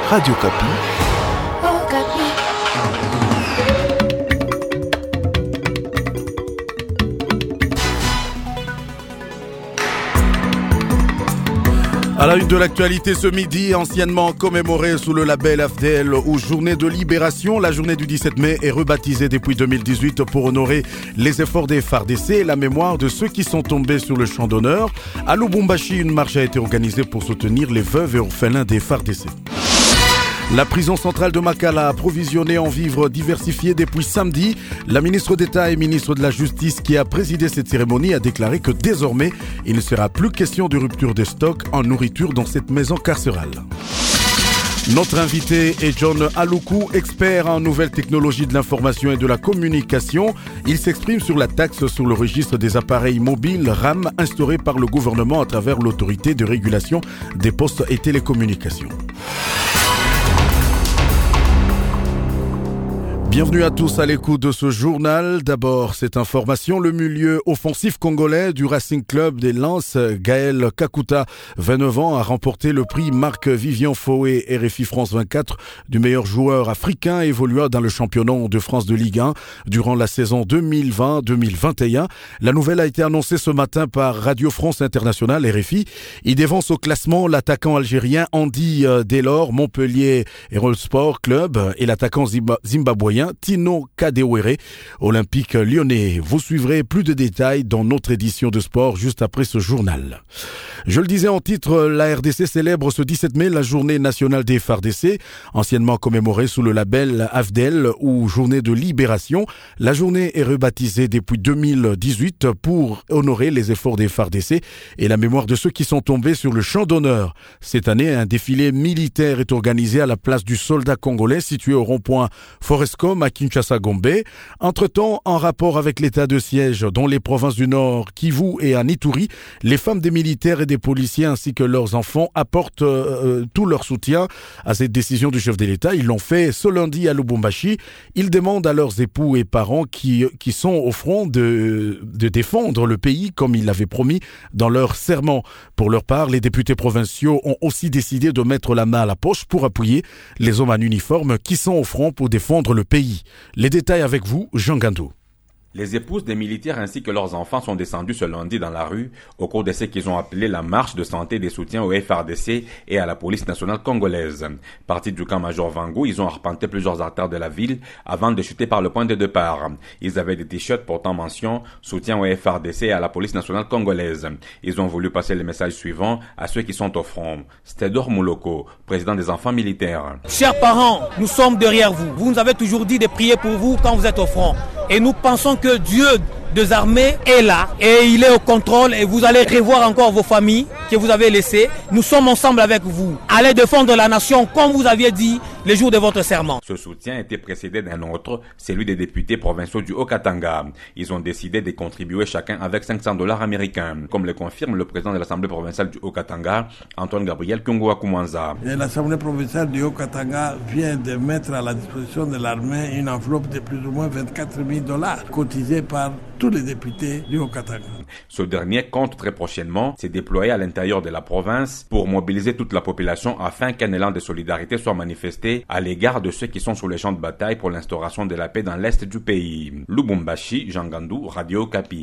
Radio Kapi. À la une de l'actualité ce midi, anciennement commémorée sous le label AFDL ou Journée de Libération, la journée du 17 mai est rebaptisée depuis 2018 pour honorer les efforts des FARDC et la mémoire de ceux qui sont tombés sur le champ d'honneur. À Lubumbashi, une marche a été organisée pour soutenir les veuves et orphelins des FARDC. La prison centrale de Makala a approvisionné en vivres diversifiés depuis samedi. La ministre d'État et ministre de la Justice qui a présidé cette cérémonie a déclaré que désormais, il ne sera plus question de rupture de stock en nourriture dans cette maison carcérale. Notre invité est John Aloukou, expert en nouvelles technologies de l'information et de la communication. Il s'exprime sur la taxe sur le registre des appareils mobiles RAM instaurée par le gouvernement à travers l'autorité de régulation des postes et télécommunications. Bienvenue à tous à l'écoute de ce journal. D'abord, cette information, le milieu offensif congolais du Racing Club des Lances, Gaël Kakuta, 29 ans, a remporté le prix Marc-Vivian Fouet RFI France 24 du meilleur joueur africain évoluant dans le championnat de France de Ligue 1 durant la saison 2020-2021. La nouvelle a été annoncée ce matin par Radio France Internationale RFI. Il dévance au classement l'attaquant algérien Andy Delors, Montpellier Sport Club, et l'attaquant zimbabwéen Tino Kadewere, olympique lyonnais. Vous suivrez plus de détails dans notre édition de sport juste après ce journal. Je le disais en titre, la RDC célèbre ce 17 mai la journée nationale des FARDC, anciennement commémorée sous le label AFDL ou Journée de Libération. La journée est rebaptisée depuis 2018 pour honorer les efforts des FARDC et la mémoire de ceux qui sont tombés sur le champ d'honneur. Cette année, un défilé militaire est organisé à la place du soldat congolais situé au rond-point Forescom à Kinshasa-Gombe. Entre-temps, en rapport avec l'état de siège dans les provinces du Nord, Kivu et à Ituri, les femmes des militaires et des policiers ainsi que leurs enfants apportent tout leur soutien à cette décision du chef de l'État. Ils l'ont fait ce lundi à Lubumbashi. Ils demandent à leurs époux et parents qui sont au front de défendre le pays comme ils l'avaient promis dans leur serment. Pour leur part, les députés provinciaux ont aussi décidé de mettre la main à la poche pour appuyer les hommes en uniforme qui sont au front pour défendre le pays. Les détails avec vous, Jean Gandou. Les épouses des militaires ainsi que leurs enfants sont descendus ce lundi dans la rue au cours de ce qu'ils ont appelé la marche de santé et de soutien au FARDC et à la police nationale congolaise. Partis du camp Major Vangou, ils ont arpenté plusieurs artères de la ville avant de chuter par le point de départ. Ils avaient des t-shirts portant mention soutien au FARDC et à la police nationale congolaise. Ils ont voulu passer le message suivant à ceux qui sont au front. Stédor Mouloko, président des enfants militaires. Chers parents, nous sommes derrière vous. Vous nous avez toujours dit de prier pour vous quand vous êtes au front. Et nous pensons que Dieu des armées est là et il est au contrôle et vous allez revoir encore vos familles que vous avez laissées. Nous sommes ensemble avec vous. Allez défendre la nation comme vous aviez dit les jours de votre serment. Ce soutien était précédé d'un autre, celui des députés provinciaux du Haut-Katanga. Ils ont décidé de contribuer chacun avec $500 américains, comme le confirme le président de l'Assemblée provinciale du Haut-Katanga, Antoine Gabriel Kyungwa-Koumanza. L'Assemblée provinciale du Haut-Katanga vient de mettre à la disposition de l'armée une enveloppe de plus ou moins $24,000 cotisée par tous les députés du Haut-Katanga. Ce dernier compte très prochainement se déployer à l'intérieur de la province pour mobiliser toute la population afin qu'un élan de solidarité soit manifesté à l'égard de ceux qui sont sur les champs de bataille pour l'instauration de la paix dans l'est du pays. Lubumbashi, Jean Gandou, Radio Kapi.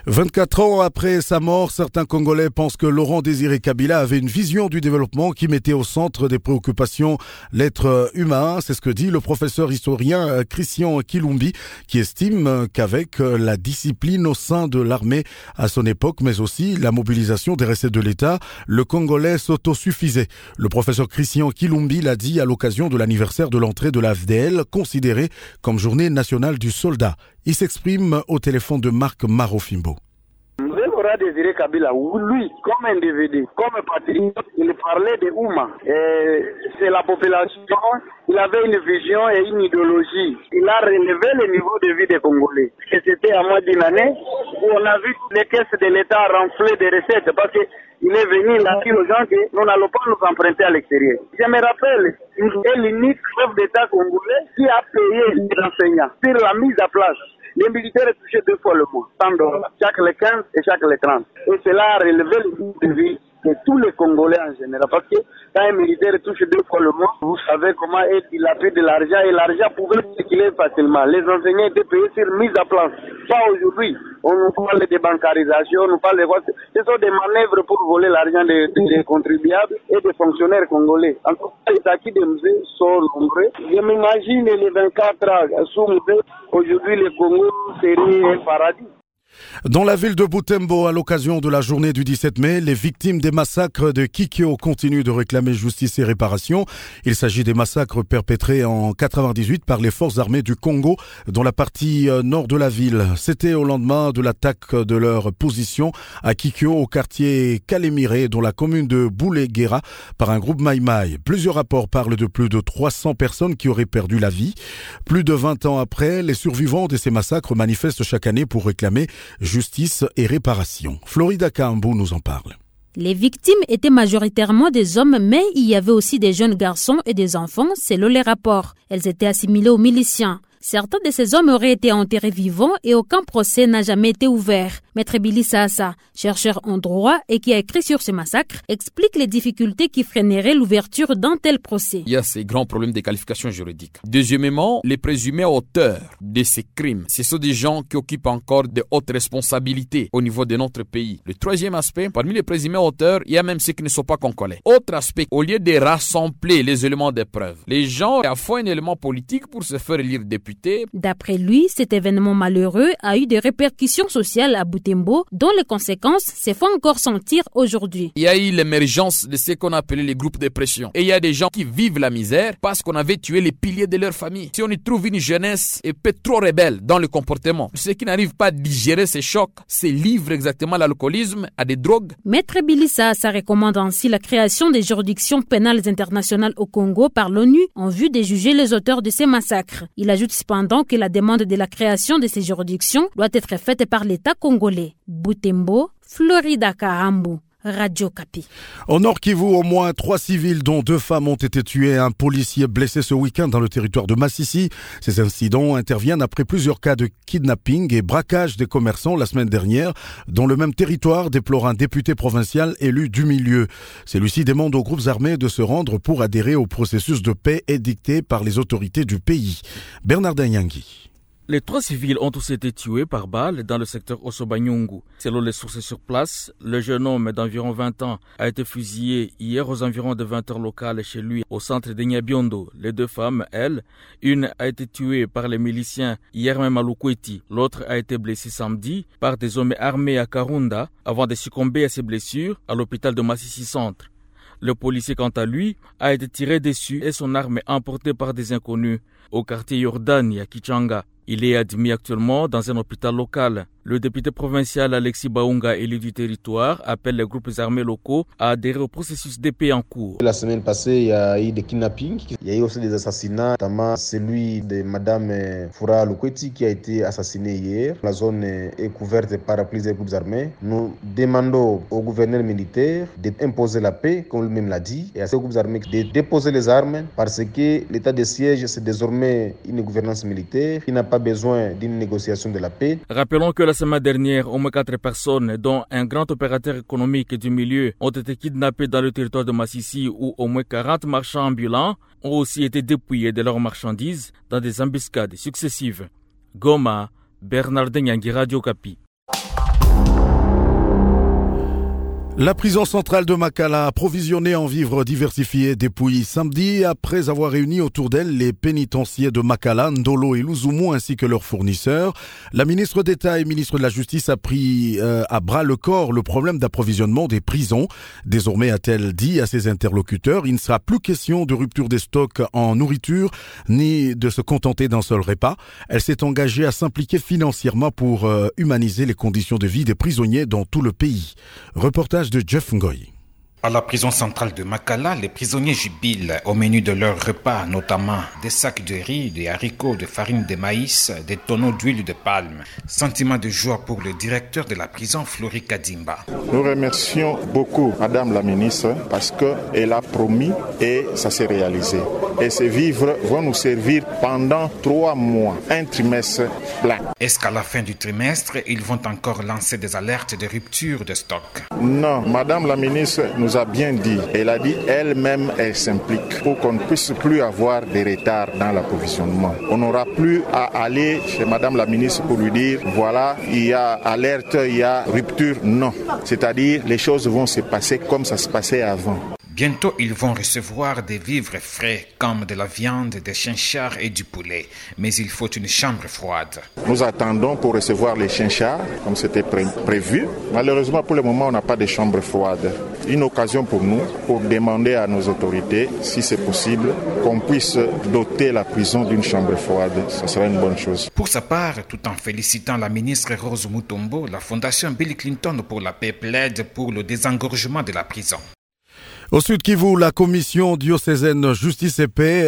24 ans après sa mort, certains Congolais pensent que Laurent Désiré Kabila avait une vision du développement qui mettait au centre des préoccupations l'être humain. C'est ce que dit le professeur historien Christian Kilumbi, qui estime qu'avec la discipline au sein de l'armée à son époque, mais aussi la mobilisation des recettes de l'État, le Congolais s'autosuffisait. Le professeur Christian Kilumbi l'a dit à l'occasion de l'anniversaire de l'entrée de la FDL, considérée comme journée nationale du soldat. Il s'exprime au téléphone de Marc Marofimbo. Laurent Désiré Kabila, lui, comme individu, comme patriote, il parlait de Ouma. C'est la population, il avait une vision et une idéologie. Il a relevé le niveau de vie des Congolais. Et c'était à moins d'une année où on a vu les caisses de l'État renfler de recettes parce qu'il est venu là dire aux gens que nous n'allons pas nous emprunter à l'extérieur. Je me rappelle, il est l'unique chef d'État congolais qui a payé les enseignants sur la mise à place. Les militaires touchaient 2 fois le mois, $100, chaque les 15 et chaque les 30. Et cela a relevé le niveau de vie de tous les Congolais en général. Parce que quand un militaire touche 2 fois le mois, vous savez comment il a pris de l'argent et l'argent pouvait circuler facilement. Les enseignants étaient payés sur mise à place. Pas aujourd'hui. On nous parle de bancarisation, on nous parle de quoi. Ce sont des manœuvres pour voler l'argent des contribuables et des fonctionnaires congolais. En tout cas, les acquis des musées sont nombreux. Je m'imagine les 24 ans sous musée. Aujourd'hui, le Congo serait un paradis. Dans la ville de Butembo, à l'occasion de la journée du 17 mai, les victimes des massacres de Kikyo continuent de réclamer justice et réparation. Il s'agit des massacres perpétrés en 98 par les forces armées du Congo dans la partie nord de la ville. C'était au lendemain de l'attaque de leur position à Kikyo au quartier Kalemire, dans la commune de Bouleguera, par un groupe Maïmaï. Plusieurs rapports parlent de plus de 300 personnes qui auraient perdu la vie. Plus de 20 ans après, les survivants de ces massacres manifestent chaque année pour réclamer justice et réparation. Florida Kaambou nous en parle. Les victimes étaient majoritairement des hommes, mais il y avait aussi des jeunes garçons et des enfants, selon les rapports. Elles étaient assimilées aux miliciens. Certains de ces hommes auraient été enterrés vivants et aucun procès n'a jamais été ouvert. Maître Billy Saassa, chercheur en droit et qui a écrit sur ce massacre, explique les difficultés qui freineraient l'ouverture d'un tel procès. Il y a ces grands problèmes de qualification juridique. Deuxièmement, les présumés auteurs de ces crimes, ce sont des gens qui occupent encore de hautes responsabilités au niveau de notre pays. Le troisième aspect, parmi les présumés auteurs, il y a même ceux qui ne sont pas congolais. Autre aspect, au lieu de rassembler les éléments de preuve, les gens affolent un élément politique pour se faire élire député. D'après lui, cet événement malheureux a eu des répercussions sociales à Butembo, dont les conséquences se font encore sentir aujourd'hui. Il y a eu l'émergence de ce qu'on appelait les groupes de pression. Et il y a des gens qui vivent la misère parce qu'on avait tué les piliers de leur famille. Si on y trouve une jeunesse et peut-être trop rebelle dans le comportement, ceux qui n'arrivent pas à digérer ces chocs se livrent exactement à l'alcoolisme, à des drogues. Maître Bilissa recommande ainsi la création des juridictions pénales internationales au Congo par l'ONU en vue de juger les auteurs de ces massacres. Il ajoute cependant que la demande de la création de ces juridictions doit être faite par l'État congolais. Butembo, Florida Kaambou. Radio Kapi. Au Nord Kivu, au moins 3 civils, dont 2 femmes, ont été tués. Un policier blessé ce week-end dans le territoire de Massissi. Ces incidents interviennent après plusieurs cas de kidnapping et braquage des commerçants la semaine dernière, dans le même territoire, déplore un député provincial élu du milieu. Celui-ci demande aux groupes armés de se rendre pour adhérer au processus de paix édicté par les autorités du pays. Bernardin Yangui. Les 3 civils ont tous été tués par balle dans le secteur Osobanyungu. Selon les sources sur place, le jeune homme d'environ 20 ans a été fusillé hier aux environs de 20 heures locales chez lui au centre de Nyabiondo. Les 2 femmes, elles, une a été tuée par les miliciens hier même à Lukweti. L'autre a été blessée samedi par des hommes armés à Karunda avant de succomber à ses blessures à l'hôpital de Massissi Centre. Le policier, quant à lui, a été tiré dessus et son arme est emportée par des inconnus au quartier Yordani à Kichanga. Il est admis actuellement dans un hôpital local. Le député provincial Alexis Baunga, élu du territoire, appelle les groupes armés locaux à adhérer au processus de paix en cours. La semaine passée, il y a eu des kidnappings. Il y a eu aussi des assassinats, notamment celui de Madame Fura Lukweti qui a été assassinée hier. La zone est couverte par plusieurs groupes armés. Nous demandons au gouverneur militaire d'imposer la paix, comme lui-même l'a dit, et à ces groupes armés de déposer les armes parce que l'état de siège, c'est désormais une gouvernance militaire qui n'a pas besoin d'une négociation de la paix. Rappelons que la semaine dernière, au moins 4 personnes, dont un grand opérateur économique du milieu, ont été kidnappées dans le territoire de Massissi où au moins 40 marchands ambulants ont aussi été dépouillés de leurs marchandises dans des embuscades successives. Goma, Bernardin Yangui, Radio Kapi. La prison centrale de Makala, approvisionnée en vivres diversifiés, dépouille samedi après avoir réuni autour d'elle les pénitenciers de Makala, Ndolo et Luzumu ainsi que leurs fournisseurs. La ministre d'État et ministre de la Justice a pris à bras le corps le problème d'approvisionnement des prisons. Désormais, a-t-elle dit à ses interlocuteurs, il ne sera plus question de rupture des stocks en nourriture ni de se contenter d'un seul repas. Elle s'est engagée à s'impliquer financièrement pour humaniser les conditions de vie des prisonniers dans tout le pays. Reportage de Jeff Ngoy. À la prison centrale de Makala, les prisonniers jubilent au menu de leur repas, notamment des sacs de riz, des haricots, de farine de maïs, des tonneaux d'huile de palme. Sentiment de joie pour le directeur de la prison, Flori Kadimba. Nous remercions beaucoup Madame la ministre parce qu'elle a promis et ça s'est réalisé. Et ces vivres vont nous servir pendant 3 mois, un trimestre plein. Est-ce qu'à la fin du trimestre, ils vont encore lancer des alertes de rupture de stock? Non, Madame la ministre nous a bien dit. Elle a dit elle-même, elle s'implique pour qu'on ne puisse plus avoir des retards dans l'approvisionnement. On n'aura plus à aller chez Madame la ministre pour lui dire voilà, il y a alerte, il y a rupture. Non, c'est-à-dire les choses vont se passer comme ça se passait avant. Bientôt, ils vont recevoir des vivres frais comme de la viande, des chinchards et du poulet. Mais il faut une chambre froide. Nous attendons pour recevoir les chinchards comme c'était prévu. Malheureusement, pour le moment, on n'a pas de chambre froide. Une occasion pour nous, pour demander à nos autorités, si c'est possible, qu'on puisse doter la prison d'une chambre froide. Ce serait une bonne chose. Pour sa part, tout en félicitant la ministre Rose Mutombo, la fondation Bill Clinton pour la paix plaide pour le désengorgement de la prison. Au Sud Kivu, la commission diocésaine Justice et Paix,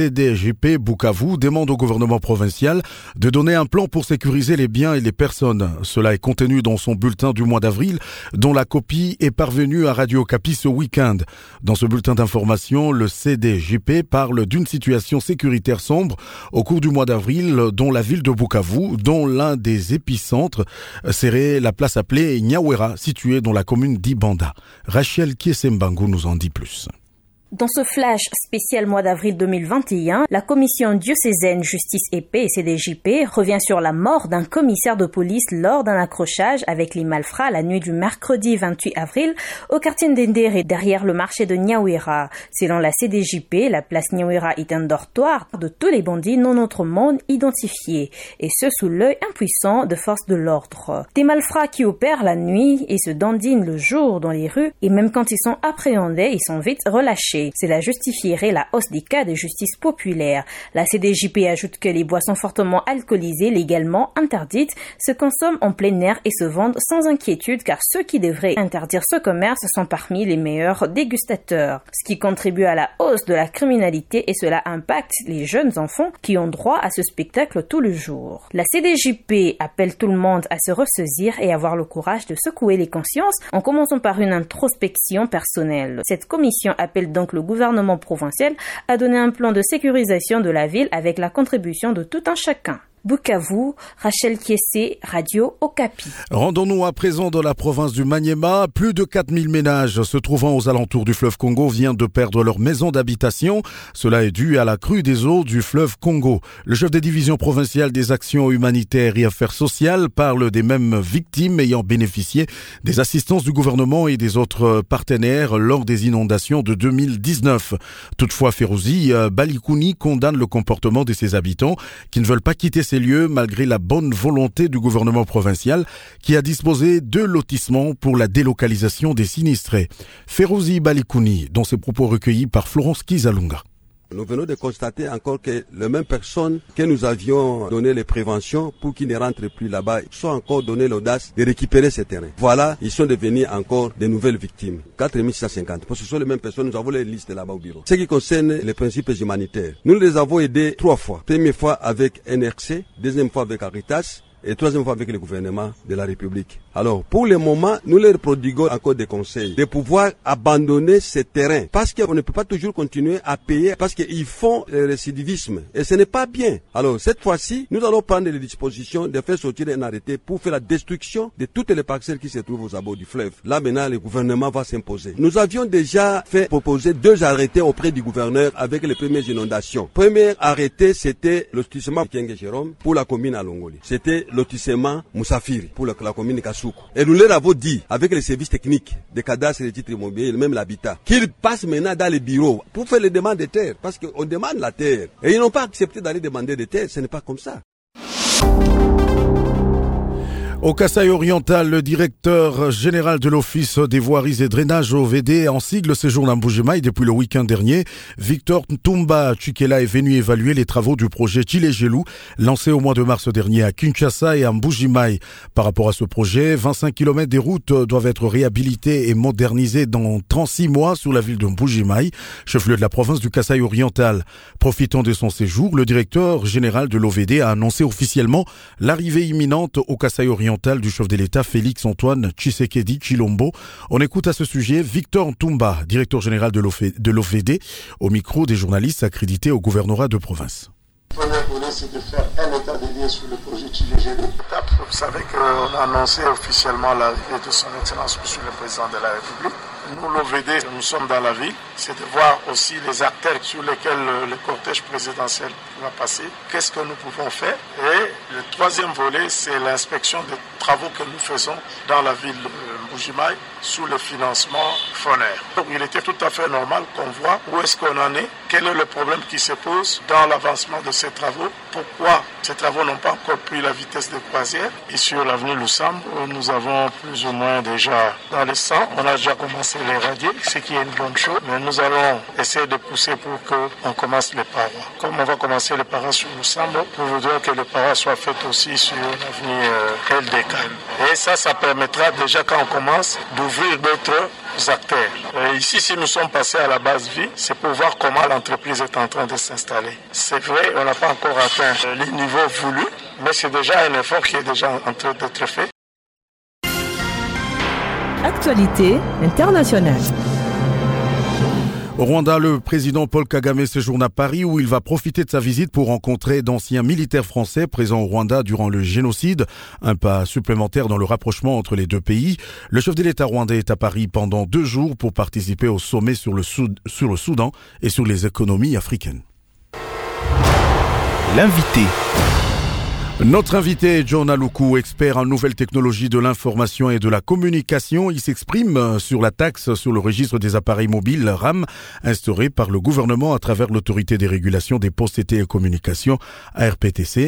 CDJP Bukavu, demande au gouvernement provincial de donner un plan pour sécuriser les biens et les personnes. Cela est contenu dans son bulletin du mois d'avril, dont la copie est parvenue à Radio Okapi ce week-end. Dans ce bulletin d'information, le CDJP parle d'une situation sécuritaire sombre au cours du mois d'avril, dont la ville de Bukavu, dont l'un des épicentres serait la place appelée Nyawera, située dans la commune d'Ibanda. Rachel Kiesembangu nous en dit plus. Dans ce flash spécial mois d'avril 2021, la commission diocésaine Justice et Paix, CDJP, revient sur la mort d'un commissaire de police lors d'un accrochage avec les malfrats la nuit du mercredi 28 avril au quartier Ndendere derrière le marché de Nyawera. Selon la CDJP, la place Nyawera est un dortoir de tous les bandits non autrement identifiés, et ce sous l'œil impuissant de forces de l'ordre. Des malfrats qui opèrent la nuit et se dandinent le jour dans les rues, et même quand ils sont appréhendés, ils sont vite relâchés. Cela justifierait la hausse des cas de justice populaire. La CDJP ajoute que les boissons fortement alcoolisées, légalement interdites, se consomment en plein air et se vendent sans inquiétude car ceux qui devraient interdire ce commerce sont parmi les meilleurs dégustateurs. Ce qui contribue à la hausse de la criminalité et cela impacte les jeunes enfants qui ont droit à ce spectacle tout le jour. La CDJP appelle tout le monde à se ressaisir et avoir le courage de secouer les consciences en commençant par une introspection personnelle. Cette commission appelle donc le gouvernement provincial a donné un plan de sécurisation de la ville avec la contribution de tout un chacun. Bukavu, Rachel Kiessé, Radio Okapi. Rendons-nous à présent dans la province du Maniema. Plus de 4000 ménages se trouvant aux alentours du fleuve Congo viennent de perdre leur maison d'habitation. Cela est dû à la crue des eaux du fleuve Congo. Le chef des divisions provinciales des actions humanitaires et affaires sociales parle des mêmes victimes ayant bénéficié des assistances du gouvernement et des autres partenaires lors des inondations de 2019. Toutefois, Férouzi Balikouni condamne le comportement de ses habitants qui ne veulent pas quitter ces lieux malgré la bonne volonté du gouvernement provincial qui a disposé de lotissements pour la délocalisation des sinistrés. Férouzi Balikouni, dont ses propos recueillis par Florence Kizalunga. Nous venons de constater encore que les mêmes personnes que nous avions donné les préventions pour qu'ils ne rentrent plus là-bas sont encore donné l'audace de récupérer ces terrains. Voilà, ils sont devenus encore de nouvelles victimes. 4650. Parce que ce sont les mêmes personnes, nous avons les listes là-bas au bureau. Ce qui concerne les principes humanitaires, nous les avons aidés 3 fois. Première fois avec NRC, deuxième fois avec Caritas, et troisième fois avec le gouvernement de la République. Alors, pour le moment, nous leur prodiguons encore des conseils de pouvoir abandonner ces terrains parce qu'on ne peut pas toujours continuer à payer parce qu'ils font le récidivisme et ce n'est pas bien. Alors, cette fois-ci, nous allons prendre les dispositions de faire sortir un arrêté pour faire la destruction de toutes les parcelles qui se trouvent aux abords du fleuve. Là, maintenant, le gouvernement va s'imposer. Nous avions déjà fait proposer 2 arrêtés auprès du gouverneur avec les premières inondations. Premier arrêté, c'était le lotissement Kenge Jérôme pour la commune à Longoli. C'était lotissement Moussafiri pour la commune Kassoukou. Et nous leur avons dit, avec les services techniques des cadastres et des titres immobiliers et même l'habitat, qu'ils passent maintenant dans les bureaux pour faire les demandes de terre. Parce qu'on demande la terre. Et ils n'ont pas accepté d'aller demander des terres. Ce n'est pas comme ça. Au Kasaï oriental, le directeur général de l'Office des voiries et drainages OVD en sigle séjourne à Mbuji-Mayi depuis le week-end dernier. Victor Ntumba Chikela est venu évaluer les travaux du projet Chile-Gelou, lancé au mois de mars dernier à Kinshasa et à Mbuji-Mayi. Par rapport à ce projet, 25 km des routes doivent être réhabilitées et modernisées dans 36 mois sur la ville de Mbuji-Mayi, chef-lieu de la province du Kasaï oriental. Profitant de son séjour, le directeur général de l'OVD a annoncé officiellement l'arrivée imminente au Kasaï oriental du chef de l'État Félix Antoine Tshisekedi Tshilombo. On écoute à ce sujet Victor Ntumba, directeur général de l'OVD, au micro des journalistes accrédités au gouvernorat de province. Le premier volet, c'est de faire un état des lieux sur le projet Chile-Gelou. Vous savez qu'on a annoncé officiellement l'arrivée de son Excellence Monsieur le Président de la République. Nous, l'OVD, nous sommes dans la ville. C'est de voir aussi les acteurs sur lesquels le cortège présidentiel va passer. Qu'est-ce que nous pouvons faire? Et le troisième volet, c'est l'inspection des travaux que nous faisons dans la ville de Mbuji-Mayi sous le financement FONER. Donc, il était tout à fait normal qu'on voit où est-ce qu'on en est, quel est le problème qui se pose dans l'avancement de ces travaux, pourquoi ces travaux n'ont pas encore pris la vitesse de croisière. Et sur l'avenue Lusam, nous avons plus ou moins déjà dans les 100, on a déjà commencé les radier, ce qui est une bonne chose, mais nous allons essayer de pousser pour qu'on commence les parois. Comme on va commencer les parois sur Lusam, nous voudrions que les parois soient faites aussi sur l'avenue LDK. Et ça permettra déjà quand on commence d'ouvrir d'autres acteurs. Ici, si nous sommes passés à la base vie, c'est pour voir comment l'entreprise est en train de s'installer. C'est vrai, on n'a pas encore atteint les niveaux voulus, mais c'est déjà un effort qui est déjà en train d'être fait. Actualité internationale. Au Rwanda, le président Paul Kagame séjourne à Paris où il va profiter de sa visite pour rencontrer d'anciens militaires français présents au Rwanda durant le génocide. Un pas supplémentaire dans le rapprochement entre les deux pays. Le chef de l'État rwandais est à Paris pendant 2 jours pour participer au sommet sur le Soudan et sur les économies africaines. L'invité. Notre invité, John Aluku, expert en nouvelles technologies de l'information et de la communication. Il s'exprime sur la taxe sur le registre des appareils mobiles RAM instaurée par le gouvernement à travers l'autorité des régulations des postes et télécommunications, ARPTC.